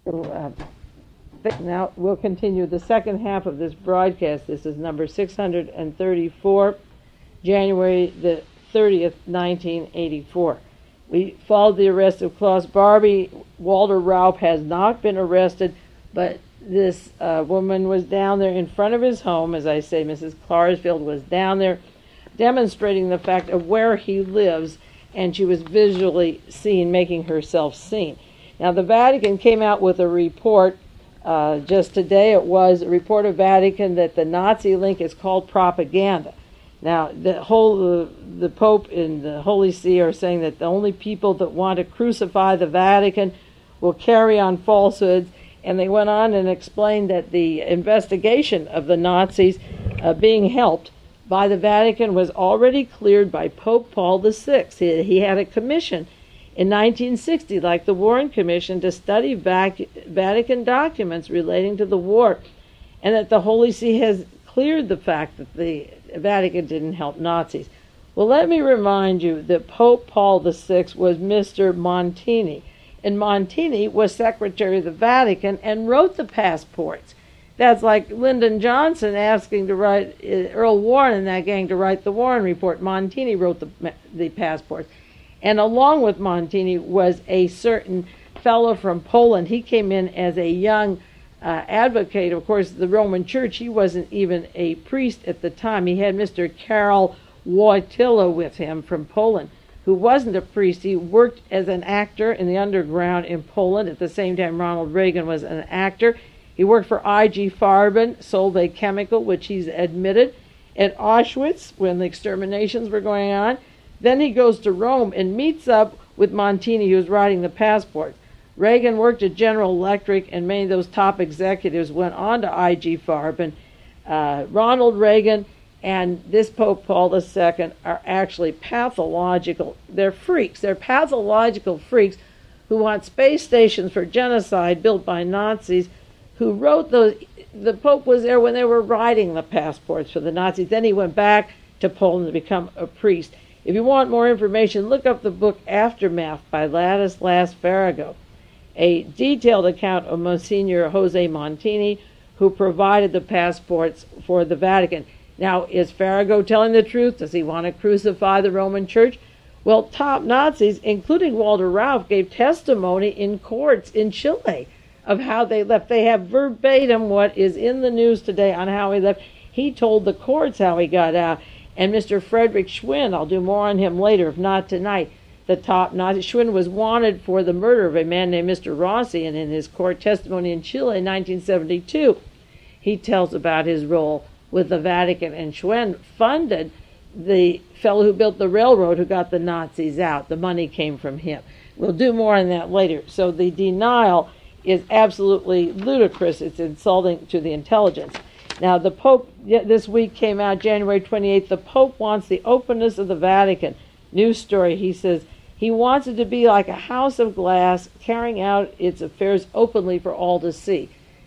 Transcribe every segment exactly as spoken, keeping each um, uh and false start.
Uh, now we'll continue the second half of this broadcast. This is number six hundred thirty-four, January the thirtieth, nineteen eighty-four. We followed the arrest of Klaus Barbie. Walter Raupp has not been arrested, but this uh, woman was down there in front of his home. As I say, Missus Klarsfeld was down there demonstrating the fact of where he lives, and she was visually seen making herself seen. Now, the Vatican came out with a report uh, just today. It was a report of Vatican that the Nazi link is called propaganda. Now, the whole uh, the Pope and the Holy See are saying that the only people that want to crucify the Vatican will carry on falsehoods, and they went on and explained that the investigation of the Nazis uh, being helped by the Vatican was already cleared by Pope Paul the Sixth. He, he had a commission in nineteen sixty, like the Warren Commission, to study vac- Vatican documents relating to the war, and that the Holy See has cleared the fact that the Vatican didn't help Nazis. Well, let me remind you that Pope Paul the Sixth was Mister Montini, and Montini was Secretary of the Vatican and wrote the passports. That's like Lyndon Johnson asking to write, uh, Earl Warren and that gang to write the Warren Report. Montini wrote the, the passports. And along with Montini was a certain fellow from Poland. He came in as a young uh, advocate. Of course, the Roman Church, he wasn't even a priest at the time. He had Mister Karol Wojtyla with him from Poland, who wasn't a priest. He worked as an actor in the underground in Poland. At the same time, Ronald Reagan was an actor. He worked for I G Farben, sold a chemical, which he's admitted, at Auschwitz when the exterminations were going on. Then he goes to Rome and meets up with Montini, who was writing the passport. Reagan worked at General Electric, and many of those top executives went on to I G Farben. Uh, Ronald Reagan and this Pope Paul the Second are actually pathological. They're freaks. They're pathological freaks who want space stations for genocide built by Nazis, who wrote those. The Pope was there when they were writing the passports for the Nazis. Then he went back to Poland to become a priest. If you want more information, look up the book Aftermath by Ladislas Farrago, a detailed account of Monsignor Jose Montini, who provided the passports for the Vatican. Now, is Farrago telling the truth? Does he want to crucify the Roman Church? Well, top Nazis, including Walter Raupp, gave testimony in courts in Chile of how they left. They have verbatim what is in the news today on how he left. He told the courts how he got out. And Mister Frederick Schwinn, I'll do more on him later, if not tonight, the top Nazi. Schwinn was wanted for the murder of a man named Mister Rossi, and in his court testimony in Chile in nineteen seventy-two, he tells about his role with the Vatican. And Schwinn funded the fellow who built the railroad who got the Nazis out. The money came from him. We'll do more on that later. So the denial is absolutely ludicrous. It's insulting to the intelligence. Now, the Pope this week came out, January twenty-eighth, the Pope wants the openness of the Vatican. News story, he says, he wants it to be like a house of glass, carrying out its affairs openly for all to see.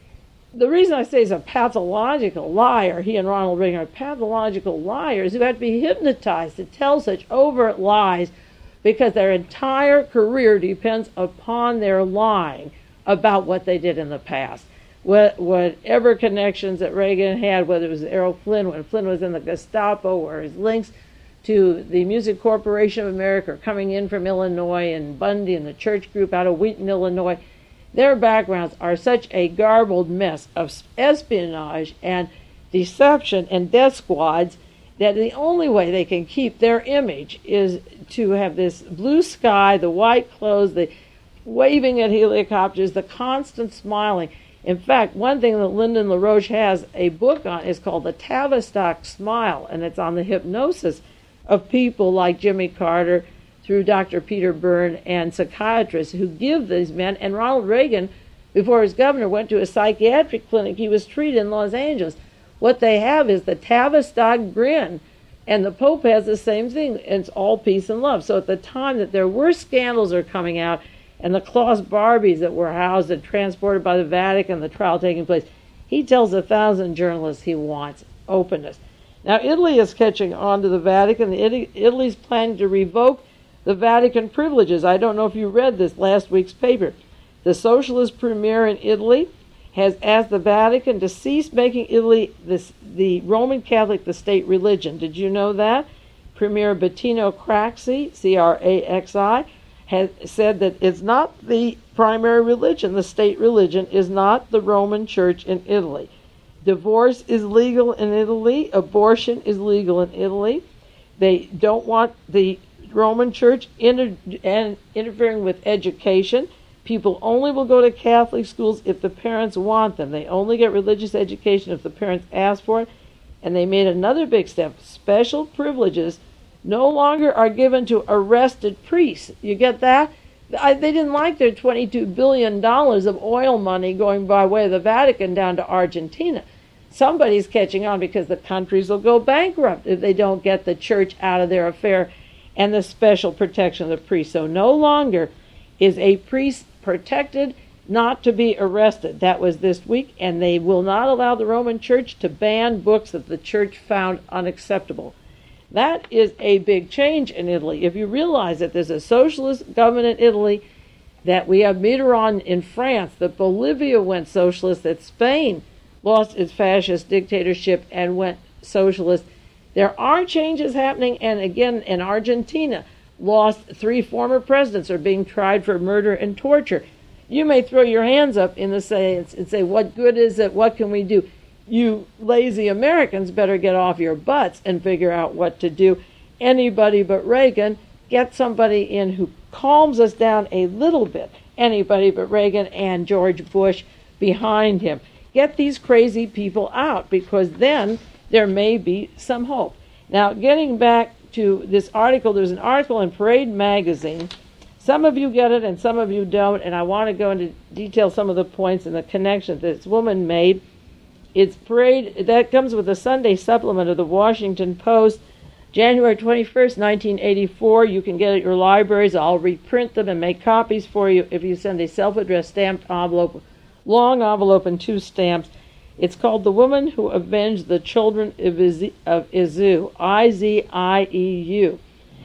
The reason I say he's a pathological liar, he and Ronald Reagan are pathological liars who have to be hypnotized to tell such overt lies because their entire career depends upon their lying about what they did in the past. What, whatever connections that Reagan had, whether it was Errol Flynn, when Flynn was in the Gestapo, or his links to the Music Corporation of America, or coming in from Illinois, and Bundy and the church group out of Wheaton, Illinois, their backgrounds are such a garbled mess of espionage and deception and death squads that the only way they can keep their image is to have this blue sky, the white clothes, the waving at helicopters, the constant smiling. In fact, one thing that Lyndon LaRoche has a book on is called The Tavistock Smile, and it's on the hypnosis of people like Jimmy Carter through Doctor Peter Byrne and psychiatrists who give these men. And Ronald Reagan, before he was governor, went to a psychiatric clinic. He was treated in Los Angeles. What they have is the Tavistock grin, and the Pope has the same thing. It's all peace and love. So at the time that there were scandals are coming out, and the Klaus Barbies that were housed and transported by the Vatican, the trial taking place, he tells a thousand journalists he wants openness. Now, Italy is catching on to the Vatican. Italy's planning to revoke the Vatican privileges. I don't know if you read this last week's paper. The socialist premier in Italy has asked the Vatican to cease making Italy this, the Roman Catholic the state religion. Did you know that? Premier Bettino Craxi, C R A X I, has said that it's not the primary religion. The state religion is not the Roman Church in Italy. Divorce is legal in Italy. Abortion is legal in Italy. They don't want the Roman Church inter- and interfering with education. People only will go to Catholic schools if the parents want them. They only get religious education if the parents ask for it. And they made another big step. Special privileges no longer are given to arrested priests. You get that? I, they didn't like their twenty-two billion dollars of oil money going by way of the Vatican down to Argentina. Somebody's catching on because the countries will go bankrupt if they don't get the church out of their affair and the special protection of the priest. So no longer is a priest protected not to be arrested. That was this week, and they will not allow the Roman Church to ban books that the church found unacceptable. That is a big change in Italy. If you realize that there's a socialist government in Italy, that we have Mitterrand in France, that Bolivia went socialist, that Spain lost its fascist dictatorship and went socialist. There are changes happening, and again, in Argentina, lost three former presidents are being tried for murder and torture. You may throw your hands up in the say and say, what good is it? What can we do? You lazy Americans better get off your butts and figure out what to do. Anybody but Reagan, get somebody in who calms us down a little bit. Anybody but Reagan and George Bush behind him. Get these crazy people out, because then there may be some hope. Now, getting back to this article, there's an article in Parade magazine. Some of you get it and some of you don't, and I want to go into detail some of the points and the connections that this woman made. It's Parade, that comes with a Sunday supplement of the Washington Post, January twenty-first, nineteen eighty-four. You can get it at your libraries. I'll reprint them and make copies for you if you send a self-addressed stamped envelope, long envelope and two stamps. It's called The Woman Who Avenged the Children of Izu, I Z I E U.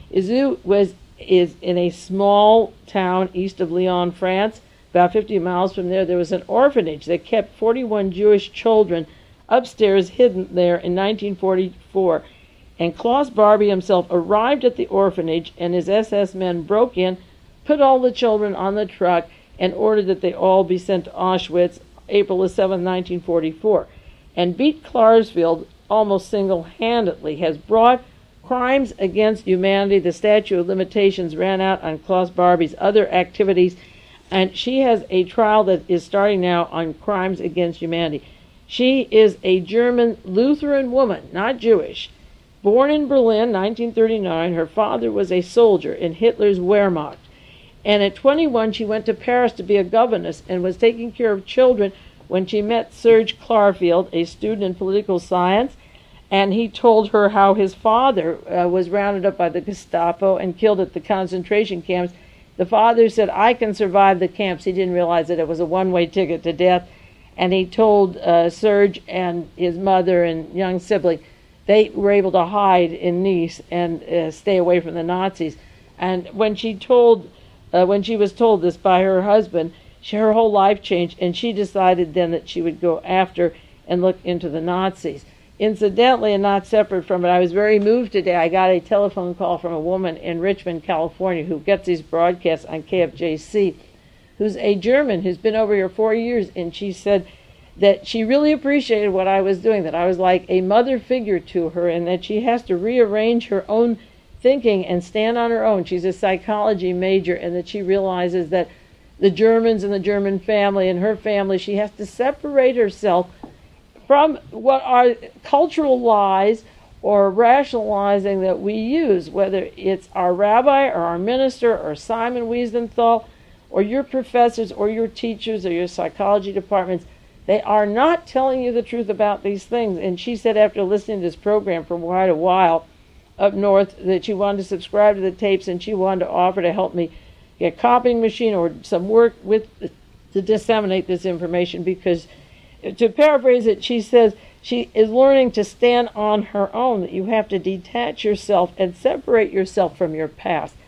Izu was is in a small town east of Lyon, France. About fifty miles from there, there was an orphanage that kept forty-one Jewish children upstairs hidden there in nineteen forty-four. And Klaus Barbie himself arrived at the orphanage, and his S S men broke in, put all the children on the truck, and ordered that they all be sent to Auschwitz April the seventh, nineteen forty-four. And Beat Klarsfeld, almost single-handedly, has brought crimes against humanity. The statute of limitations ran out on Klaus Barbie's other activities, and she has a trial that is starting now on crimes against humanity. She is a German Lutheran woman, not Jewish. Born in Berlin, nineteen thirty-nine, her father was a soldier in Hitler's Wehrmacht. And at twenty-one, she went to Paris to be a governess and was taking care of children when she met Serge Klarfeld, a student in political science, and he told her how his father uh, was rounded up by the Gestapo and killed at the concentration camps. The father said, I can survive the camps. He didn't realize that it was a one-way ticket to death. And he told uh, Serge and his mother and young sibling, they were able to hide in Nice and uh, stay away from the Nazis. And when she told, uh, when she was told this by her husband, she, her whole life changed, and she decided then that she would go after and look into the Nazis. Incidentally, and not separate from it, I was very moved today. I got a telephone call from a woman in Richmond, California, who gets these broadcasts on K F J C, who's a German who's been over here four years, and she said that she really appreciated what I was doing, that I was like a mother figure to her, and that she has to rearrange her own thinking and stand on her own. She's a psychology major, and that she realizes that the Germans and the German family and her family, she has to separate herself from what are cultural lies or rationalizing that we use, whether it's our rabbi or our minister or Simon Wiesenthal or your professors or your teachers or your psychology departments. They are not telling you the truth about these things. And she said after listening to this program for quite a while up north that she wanted to subscribe to the tapes, and she wanted to offer to help me get a copying machine or some work with to disseminate this information, because to paraphrase it, she says she is learning to stand on her own, that you have to detach yourself and separate yourself from your past.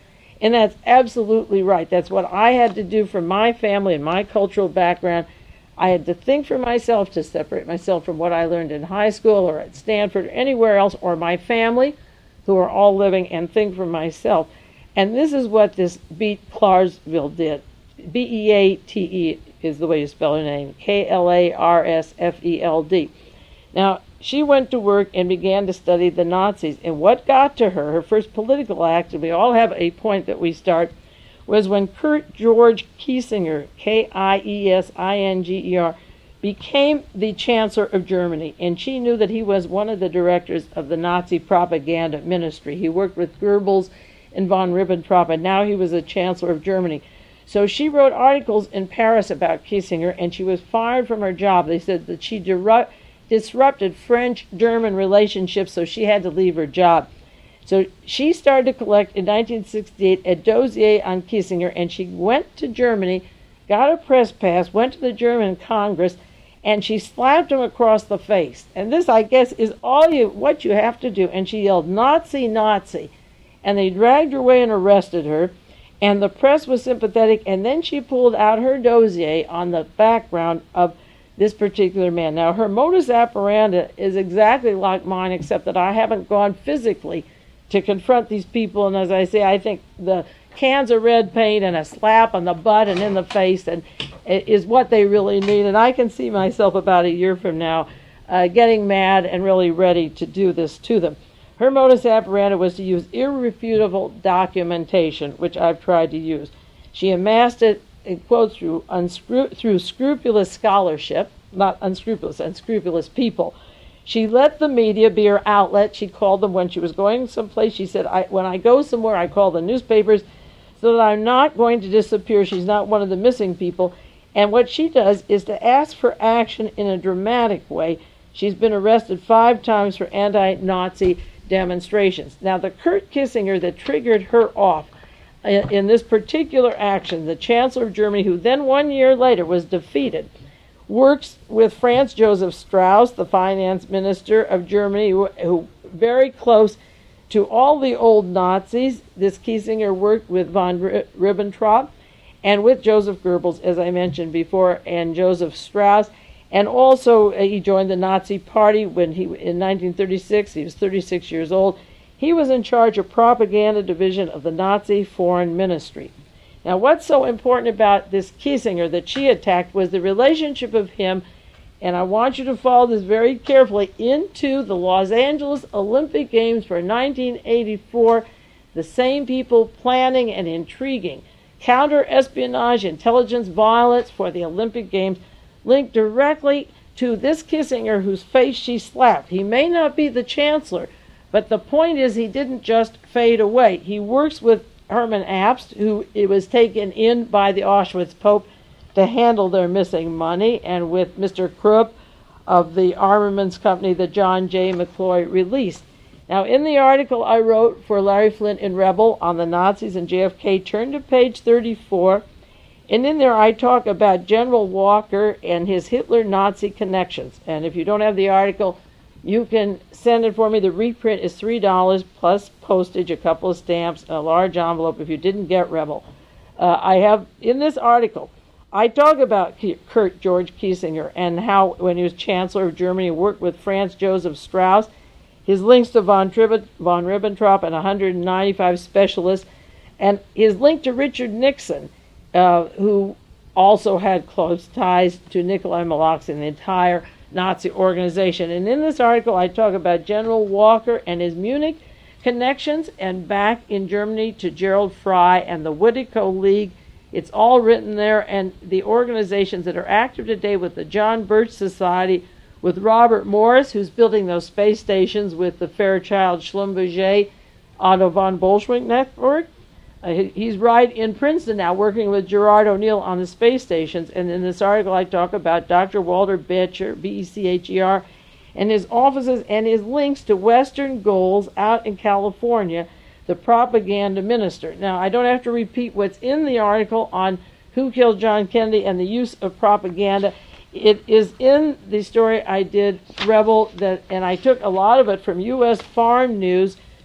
And that's absolutely right. That's what I had to do for my family and my cultural background. I had to think for myself to separate myself from what I learned in high school or at Stanford or anywhere else, or my family, who are all living, and think for myself. And this is what this Beate Klarsfeld did. B E A T E is the way you spell her name, K L A R S F E L D. Now, she went to work and began to study the Nazis. And what got to her, her first political act, and we all have a point that we start, was when Kurt George Kiesinger, K I E S I N G E R, became the Chancellor of Germany. And she knew that he was one of the directors of the Nazi propaganda ministry. He worked with Goebbels and von Ribbentrop, and now he was the Chancellor of Germany. So she wrote articles in Paris about Kiesinger, and she was fired from her job. They said that she diru- disrupted French-German relationships, so she had to leave her job. So she started to collect in nineteen sixty-eight a dossier on Kiesinger, and she went to Germany, got a press pass, went to the German Congress, and she slapped him across the face. And this, I guess, is all you what you have to do. And she yelled, "Nazi, Nazi." And they dragged her away and arrested her. And the press was sympathetic, and then she pulled out her dossier on the background of this particular man. Now, her modus operandi is exactly like mine, except that I haven't gone physically to confront these people. And as I say, I think the cans of red paint and a slap on the butt and in the face and is what they really need. And I can see myself about a year from now uh, getting mad and really ready to do this to them. Her modus operandi was to use irrefutable documentation, which I've tried to use. She amassed it, in quotes, through, unscru- through scrupulous scholarship, not unscrupulous, unscrupulous people. She let the media be her outlet. She called them when she was going someplace. She said, I, when I go somewhere, I call the newspapers so that I'm not going to disappear. She's not one of the missing people. And what she does is to ask for action in a dramatic way. She's been arrested five times for anti-Nazi demonstrations. Now, the Kurt Kiesinger that triggered her off in, in this particular action, the Chancellor of Germany, who then one year later was defeated, works with Franz Josef Strauss, the finance minister of Germany, who, who very close to all the old Nazis. This Kiesinger worked with von Ribbentrop and with Joseph Goebbels, as I mentioned before, and Joseph Strauss. And also, uh, he joined the Nazi Party when he, in nineteen thirty-six, he was thirty-six years old. He was in charge of propaganda division of the Nazi Foreign Ministry. Now, what's so important about this Kiesinger that she attacked was the relationship of him, and I want you to follow this very carefully, into the Los Angeles Olympic Games for nineteen eighty-four, the same people planning and intriguing counter-espionage, intelligence, violence for the Olympic Games, linked directly to this Kiesinger whose face she slapped. He may not be the chancellor, but the point is he didn't just fade away. He works with Hermann Abst, who it was taken in by the Auschwitz Pope to handle their missing money, and with Mister Krupp of the armaments company that John J. McCloy released. Now, in the article I wrote for Larry Flynt in Rebel on the Nazis and J F K, turn to page thirty-four, and in there I talk about General Walker and his Hitler-Nazi connections. And if you don't have the article, you can send it for me. The reprint is three dollars plus postage, a couple of stamps, a large envelope if you didn't get Rebel. Uh, I have, in this article, I talk about Kurt George Kiesinger and how, when he was Chancellor of Germany, he worked with Franz Josef Strauss, his links to von, Tribb- von Ribbentrop and one hundred ninety-five specialists, and his link to Richard Nixon, uh, who also had close ties to Nikolai Molotov and the entire Nazi organization. And in this article, I talk about General Walker and his Munich connections, and back in Germany to Gerald Fry and the Whittico League. It's all written there, and the organizations that are active today with the John Birch Society, with Robert Morris, who's building those space stations with the Fairchild Schlumberger Otto von Bolshevik network. Uh, he's right in Princeton now, working with Gerard O'Neill on the space stations. And in this article, I talk about Doctor Walter Becher, B E C H E R, and his offices and his links to Western goals out in California, the propaganda minister. Now, I don't have to repeat what's in the article on who killed John Kennedy and the use of propaganda. It is in the story I did, Rebel, that, and I took a lot of it from U S Farm News,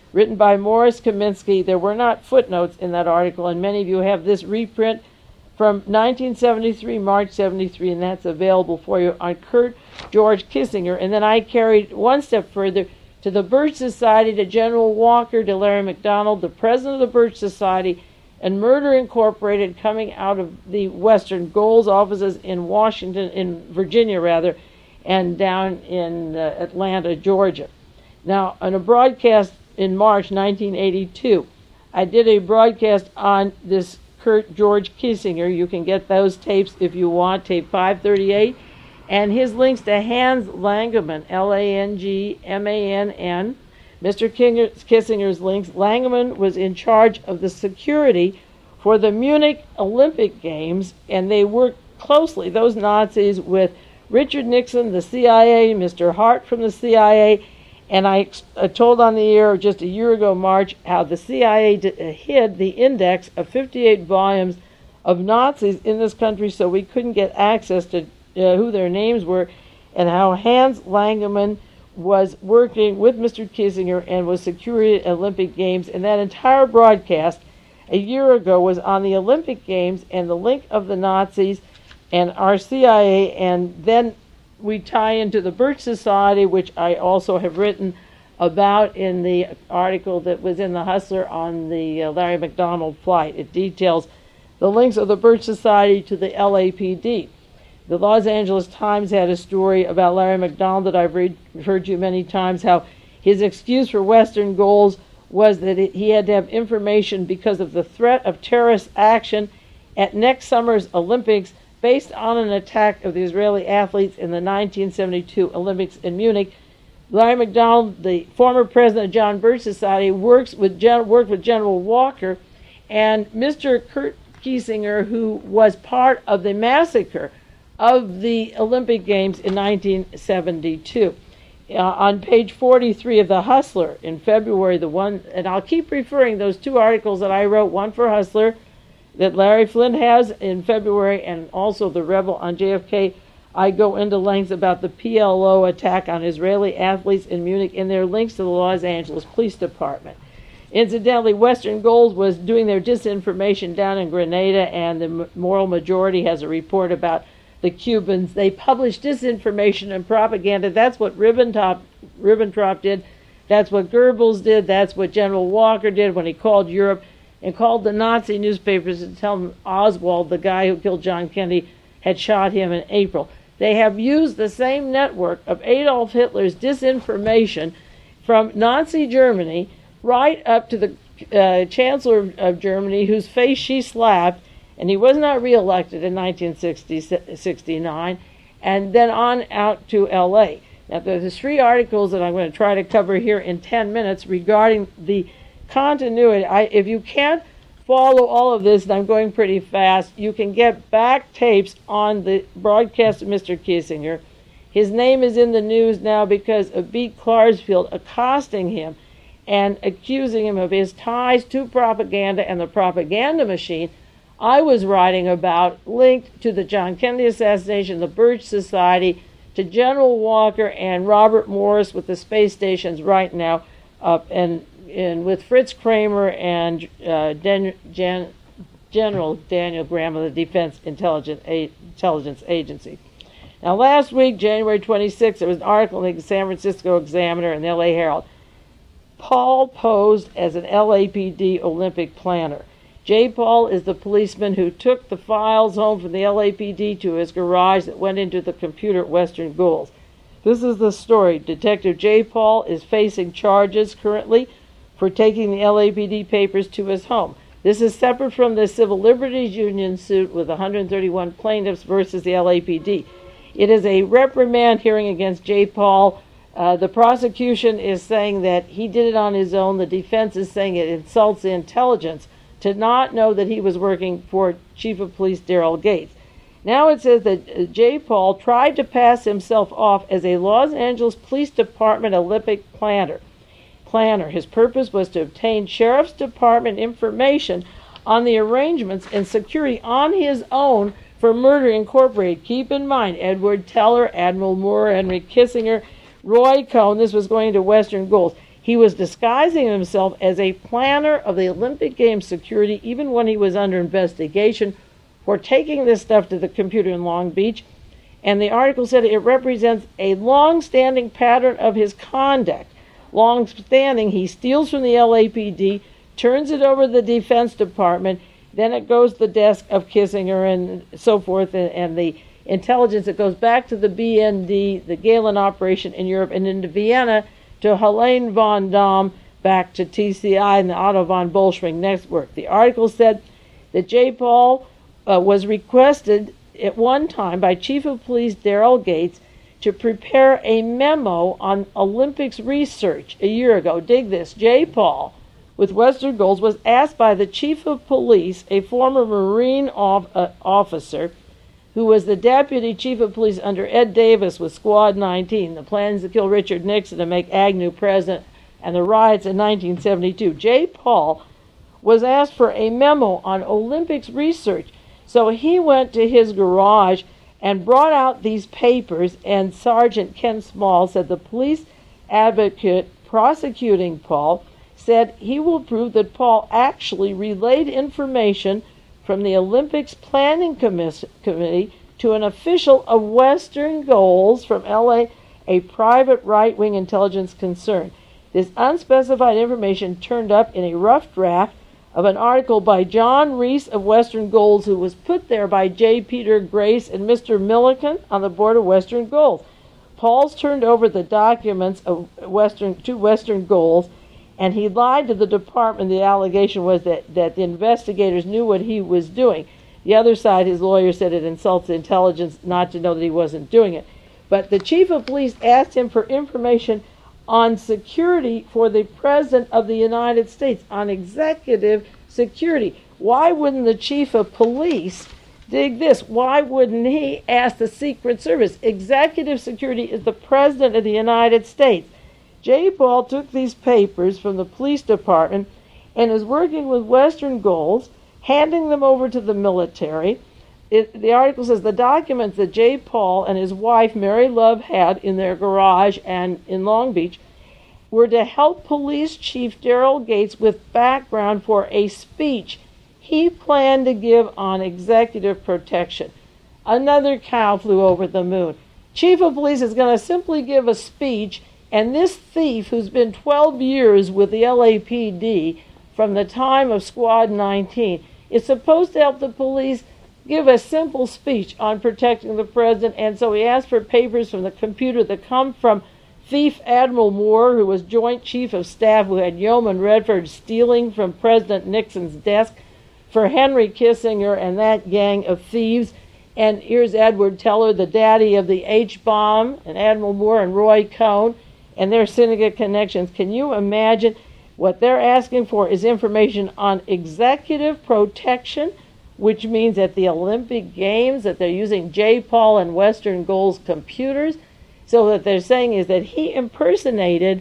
written by Morris Kaminsky. There were not footnotes in that article, and many of you have this reprint from nineteen seventy-three, March seventy-three, and that's available for you on Kurt George Kissinger. And then I carried one step further to the Birch Society, to General Walker, to Larry McDonald, the president of the Birch Society, and Murder Incorporated, coming out of the Western Goals offices in Washington, in Virginia rather, and down in uh, Atlanta, Georgia. Now, on a broadcast in March nineteen eighty-two, I did a broadcast on this Kurt George Kissinger. You can get those tapes if you want, tape five thirty-eight, and his links to Hans Langemann, L A N G M A N N, Mister Kissinger's links. Langemann was in charge of the security for the Munich Olympic Games, and they worked closely, those Nazis, with Richard Nixon, the C I A, Mister Hart from the C I A, and I uh, told on the air just a year ago, March, how the C I A d- hid the index of fifty-eight volumes of Nazis in this country, so we couldn't get access to uh, who their names were, and how Hans Langemann was working with Mister Kissinger and was securing Olympic Games. And that entire broadcast a year ago was on the Olympic Games and the link of the Nazis and our C I A, and then we tie into the Birch Society, which I also have written about in the article that was in the Hustler on the uh, Larry McDonald flight. It details the links of the Birch Society to the L A P D. The Los Angeles Times had a story about Larry McDonald that I've read, heard you many times, how his excuse for Western Goals was that it, he had to have information because of the threat of terrorist action at next summer's Olympics, based on an attack of the Israeli athletes in the nineteen seventy-two Olympics in Munich. Larry McDonald, the former president of John Birch Society, works with Gen- worked with General Walker, and Mister Kurt Kissinger, who was part of the massacre of the Olympic Games in nineteen seventy-two. Uh, on page forty-three of the Hustler in February, the one, and I'll keep referring those two articles that I wrote, one for Hustler that Larry Flynn has in February, and also the Rebel on J F K. I go into lengths about the P L O attack on Israeli athletes in Munich and their links to the Los Angeles Police Department. Incidentally, Western Goals was doing their disinformation down in Grenada, and the Moral Majority has a report about the Cubans. They published disinformation and propaganda. That's what Ribbentrop, Ribbentrop did. That's what Goebbels did. That's what General Walker did when he called Europe and called the Nazi newspapers to tell them Oswald, the guy who killed John Kennedy, had shot him in April. They have used the same network of Adolf Hitler's disinformation from Nazi Germany right up to the uh, Chancellor of Germany, whose face she slapped, and he was not reelected in nineteen sixty-nine, and then on out to L A. Now, there's three articles that I'm going to try to cover here in ten minutes regarding the continuity. I, if you can't follow all of this, and I'm going pretty fast, you can get back tapes on the broadcast of Mister Kissinger. His name is in the news now because of Beat Klarsfeld accosting him and accusing him of his ties to propaganda and the propaganda machine I was writing about, linked to the John Kennedy assassination, the Birch Society, to General Walker and Robert Morris with the space stations right now, uh, and and with Fritz Kramer and uh, Den- Gen- General Daniel Graham of the Defense Intelligence, A- Intelligence Agency. Now, last week, January twenty-sixth, there was an article in the San Francisco Examiner and the L A Herald. Paul posed as an L A P D Olympic planner. J. Paul is the policeman who took the files home from the L A P D to his garage that went into the computer at Western Goals. This is the story. Detective J. Paul is facing charges currently for taking the L A P D papers to his home. This is separate from the Civil Liberties Union suit with one hundred thirty-one plaintiffs versus the L A P D. It is a reprimand hearing against J. Paul. Uh, the prosecution is saying that he did it on his own. The defense is saying it insults the intelligence to not know that he was working for Chief of Police Daryl Gates. Now it says that uh, J. Paul tried to pass himself off as a Los Angeles Police Department Olympic planner. planner. His purpose was to obtain Sheriff's Department information on the arrangements and security on his own for Murder Incorporated. Keep in mind, Edward Teller, Admiral Moore, Henry Kissinger, Roy Cohn. This was going to Western Goals. He was disguising himself as a planner of the Olympic Games security, even when he was under investigation for taking this stuff to the computer in Long Beach. And the article said it represents a long-standing pattern of his conduct. Long-standing, he steals from the L A P D, turns it over to the Defense Department, then it goes to the desk of Kissinger and so forth, and, and the intelligence. It goes back to the B N D, the Galen operation in Europe, and into Vienna to Helene von Daum, back to T C I and the Otto von Bolschwing network. The article said that J. Paul uh, was requested at one time by Chief of Police Daryl Gates to prepare a memo on Olympics research a year ago. Dig this. J. Paul, with Western Goals, was asked by the Chief of Police, a former Marine off, uh, officer, who was the Deputy Chief of Police under Ed Davis with Squad nineteen, the plans to kill Richard Nixon and make Agnew president, and the riots in nineteen seventy-two. J. Paul was asked for a memo on Olympics research. So he went to his garage and brought out these papers, and Sergeant Ken Small said the police advocate prosecuting Paul said he will prove that Paul actually relayed information from the Olympics Planning Commis- Committee to an official of Western Goals from L A, a private right-wing intelligence concern. This unspecified information turned up in a rough draft of an article by John Reese of Western Goals, who was put there by J. Peter Grace and Mister Milliken on the board of Western Goals. Paul's turned over the documents of Western to Western Goals, and he lied to the department. The allegation was that, that the investigators knew what he was doing. The other side, his lawyer said it insults intelligence not to know that he wasn't doing it. But the chief of police asked him for information on security for the President of the United States, on executive security. Why wouldn't the chief of police dig this? Why wouldn't he ask the Secret Service? Executive security is the President of the United States. J. Paul took these papers from the police department and is working with Western Goals, handing them over to the military. It, the article says the documents that J. Paul and his wife Mary Love had in their garage and in Long Beach were to help Police Chief Daryl Gates with background for a speech he planned to give on executive protection. Another cow flew over the moon. Chief of Police is going to simply give a speech, and this thief, who's been twelve years with the L A P D from the time of Squad nineteen, is supposed to help the police give a simple speech on protecting the president. And so he asked for papers from the computer that come from thief Admiral Moore, who was Joint Chief of Staff, who had Yeoman Redford stealing from President Nixon's desk for Henry Kissinger and that gang of thieves. And here's Edward Teller, the daddy of the H-bomb, and Admiral Moore and Roy Cohn and their syndicate connections. Can you imagine? What they're asking for is information on executive protection, which means at the Olympic Games that they're using J. Paul and Western Goals computers. So what they're saying is that he impersonated,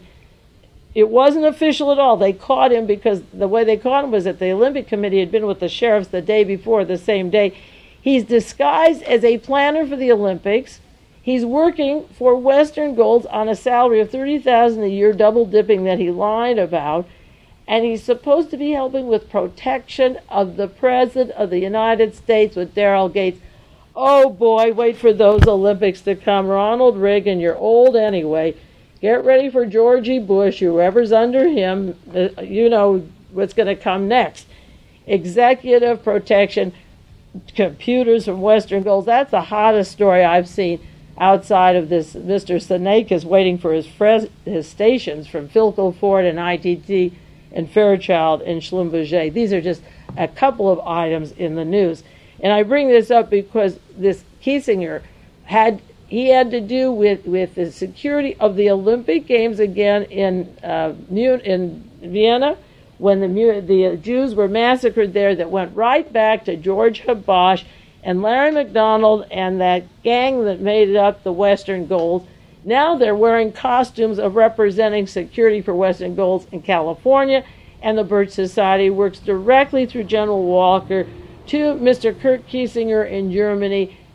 it wasn't official at all. They caught him because the way they caught him was that the Olympic Committee had been with the sheriffs the day before, the same day. He's disguised as a planner for the Olympics. He's working for Western Goals on a salary of thirty thousand dollars a year, double dipping that he lied about. And he's supposed to be helping with protection of the President of the United States with Daryl Gates. Oh boy, wait for those Olympics to come. Ronald Reagan, you're old anyway. Get ready for Georgie Bush, whoever's under him. Uh, you know what's going to come next. Executive protection, computers from Western Goals. That's the hottest story I've seen outside of this. Mister Seneke is waiting for his, fres- his stations from Philco Ford and I T T and Fairchild and Schlumberger. These are just a couple of items in the news. And I bring this up because this Kissinger had he had to do with, with the security of the Olympic Games again in uh, in Vienna when the the Jews were massacred there. That went right back to George Habash and Larry McDonald and that gang that made up the Western Goals. Now they're wearing costumes of representing security for Western Goals in California, and the Birch Society works directly through General Walker to Mister Kurt Kissinger in Germany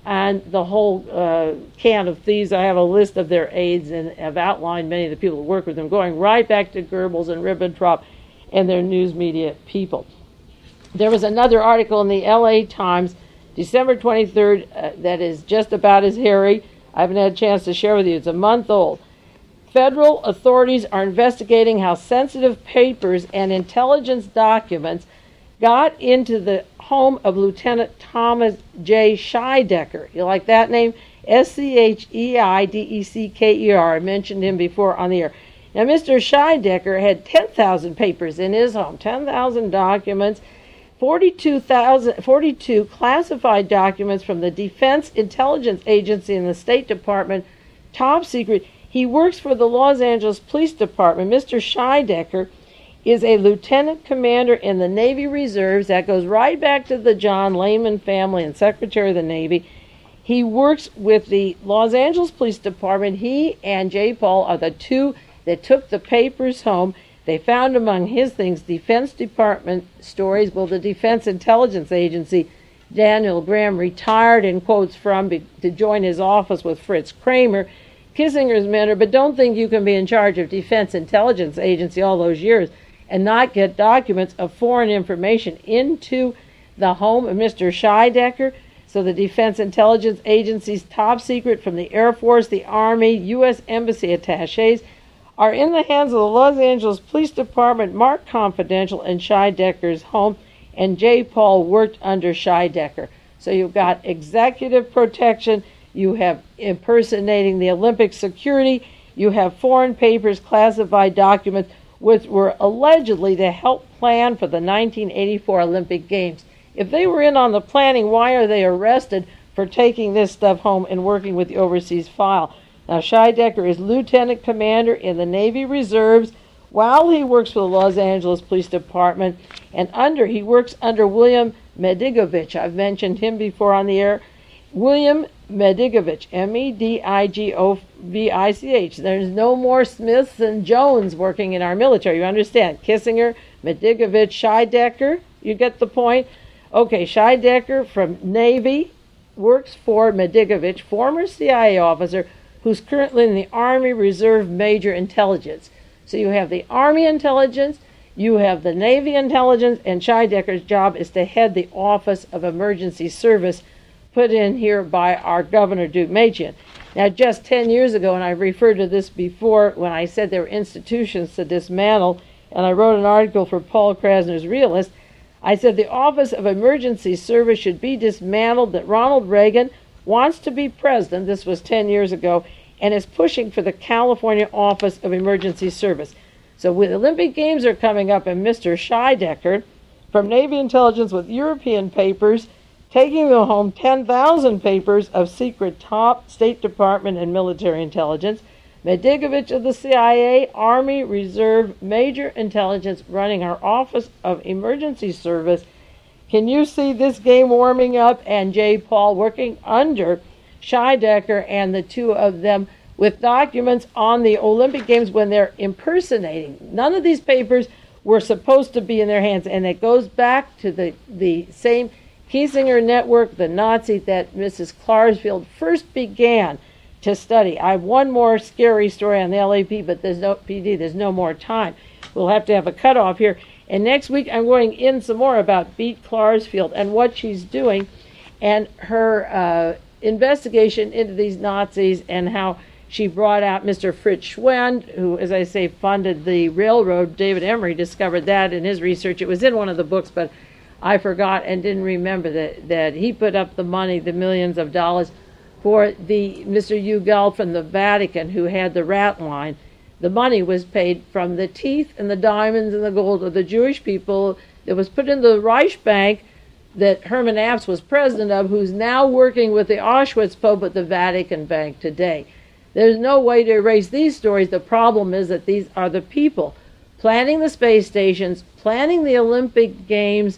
and the whole uh, can of thieves. I have a list of their aides and have outlined many of the people who work with them, going right back to Goebbels and Ribbentrop and their news media people. There was another article in the L A Times, December twenty-third, uh, that is just about as hairy. I haven't had a chance to share with you. It's a month old. Federal authorities are investigating how sensitive papers and intelligence documents got into the home of Lieutenant Thomas J. Scheidecker. You like that name? S C H E I D E C K E R. I mentioned him before on the air. Now, Mister Scheidecker had ten thousand papers in his home, ten thousand documents, forty-two thousand, forty-two classified documents from the Defense Intelligence Agency and the State Department, top secret. He works for the Los Angeles Police Department. Mister Scheidecker is a lieutenant commander in the Navy Reserves. That goes right back to the John Lehman family and Secretary of the Navy. He works with the Los Angeles Police Department. He and Jay Paul are the two that took the papers home. They found among his things Defense Department stories. Well, the Defense Intelligence Agency, Daniel Graham retired in quotes from be, to join his office with Fritz Kramer, Kissinger's mentor. But don't think you can be in charge of Defense Intelligence Agency all those years and not get documents of foreign information into the home of Mister Scheidecker. So the Defense Intelligence Agency's top secret from the Air Force, the Army, U S Embassy attaches are in the hands of the Los Angeles Police Department, marked confidential, in Scheidecker's home, and J. Paul worked under Scheidecker. So you've got executive protection, you have impersonating the Olympic security, you have foreign papers, classified documents, which were allegedly to help plan for the nineteen eighty-four Olympic Games. If they were in on the planning, why are they arrested for taking this stuff home and working with the overseas file? Now, Scheidecker is lieutenant commander in the Navy Reserves while he works for the Los Angeles Police Department, and under he works under William Medigovich. I've mentioned him before on the air. William Medigovich, M E D I G O V I C H. There's no more Smiths and Jones working in our military. You understand? Kissinger, Medigovich, Scheidecker. You get the point? Okay, Scheidecker from Navy works for Medigovich, former C I A officer who's currently in the Army Reserve Major Intelligence. So you have the Army Intelligence, you have the Navy Intelligence, and Scheidecker's job is to head the Office of Emergency Service, put in here by our Governor Deukmejian. Now, just ten years ago, and I've referred to this before when I said there were institutions to dismantle, and I wrote an article for Paul Krasner's Realist, I said the Office of Emergency Service should be dismantled, that Ronald Reagan wants to be president, this was ten years ago, and is pushing for the California Office of Emergency Service. So when the Olympic Games are coming up, and Mister Scheidecker from Navy Intelligence with European papers, taking them home ten thousand papers of secret top State Department and military intelligence, Medigovich of the C I A, Army Reserve Major Intelligence running our Office of Emergency Service. Can you see this game warming up? And Jay Paul working under Scheidecker and the two of them with documents on the Olympic Games when they're impersonating. None of these papers were supposed to be in their hands, and it goes back to the, the same Kissinger network, the Nazi that Missus Klarsfeld first began to study. I have one more scary story on the L A P, but there's no P D, there's no more time. We'll have to have a cutoff here. And next week I'm going in some more about Beat Klarsfeld and what she's doing and her uh, investigation into these Nazis and how she brought out Mister Fritz Schwend, who, as I say, funded the railroad. David Emery discovered that in his research. It was in one of the books, but I forgot and didn't remember that, that he put up the money, the millions of dollars, for the Mister Ugal from the Vatican, who had the rat line. The money was paid from the teeth and the diamonds and the gold of the Jewish people that was put in the Reich Bank that Herman Apps was president of, who's now working with the Auschwitz Pope at the Vatican Bank today. There's no way to erase these stories. The problem is that these are the people planning the space stations, planning the Olympic Games,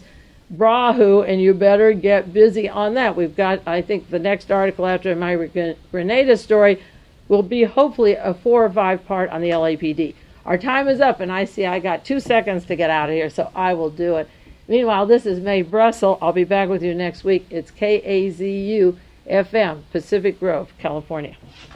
Brahu, and you better get busy on that. We've got, I think, the next article after my Grenada story will be hopefully a four or five part on the L A P D. Our time is up, and I see I got two seconds to get out of here, so I will do it. Meanwhile, this is Mae Brussel. I'll be back with you next week. It's K A Z U F M, Pacific Grove, California.